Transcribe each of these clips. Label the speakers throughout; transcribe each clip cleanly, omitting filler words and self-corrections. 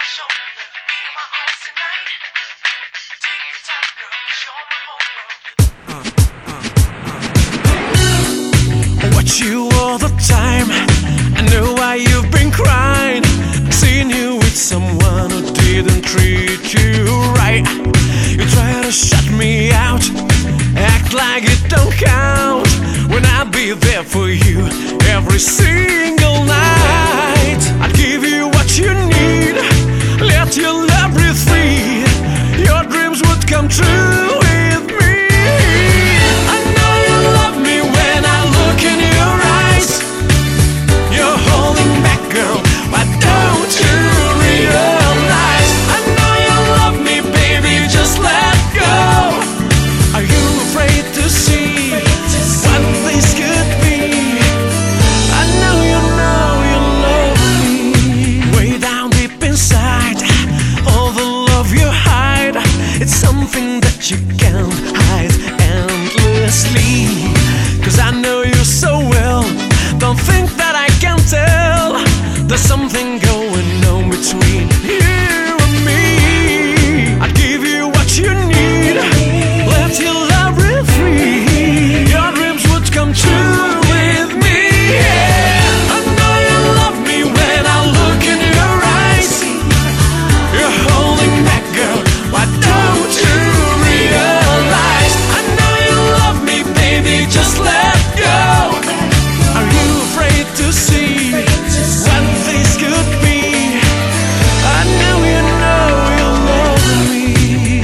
Speaker 1: Watch you all the time. I know why you've been crying. Seen you with someone who didn't treat you right. You try to shut me out, act like it don't count, when I'll be there for you every single night. I'll give you what you need, let your love breathe free. Your dreams would come true with me. I know you love me when I look in your eyes. You're holding back, girl, why don't you realize? I know you love me, baby, just let go. Are you afraid to see what this could be? I know you love me. Way down deep inside, all the love you hide, it's something that you can't hide endlessly. Cause I know you so well, don't think that I can tell. There's something going on between you and me. I'd give you what you need, let your love breathe free. Your dreams would come true with me. Yeah. I know you love me when I look in your eyes. You're holding back, girl, why don't you realize? I know you love me, baby, just let go. Are you afraid to see what this could be? I know you love me.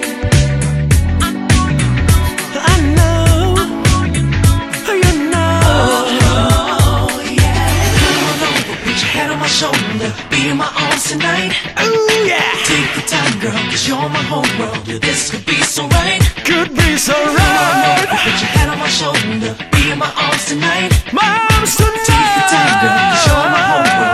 Speaker 1: I know you know.
Speaker 2: Oh, yeah. Come on over, put your head on my shoulder, be in my arms tonight.
Speaker 1: Ooh, yeah.
Speaker 2: Take your time, girl, cause you're my whole world. Yeah, this could be so right.
Speaker 1: Could be so
Speaker 2: Come on
Speaker 1: right.
Speaker 2: over, put your head on my shoulder, be in my arms tonight.
Speaker 1: Moms tonight.
Speaker 2: Take your time, girl, cause you're my whole world.